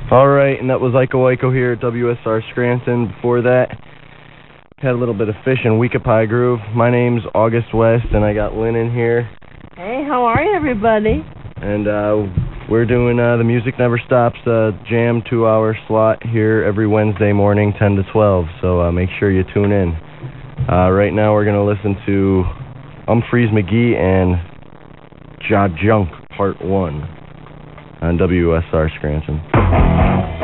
All right, and that was Iko Iko here at WSR Scranton. Before that, had a little bit of fish in Weekapi Groove. My name's August West, and I got Lynn in here. Hey, how are you, everybody? And we're doing the Music Never Stops Jam 2-hour slot here every Wednesday morning, 10 to 12. So make sure you tune in. Right now we're going to listen to Umphreys McGee and Ja Junk Part 1 on WSR Scranton.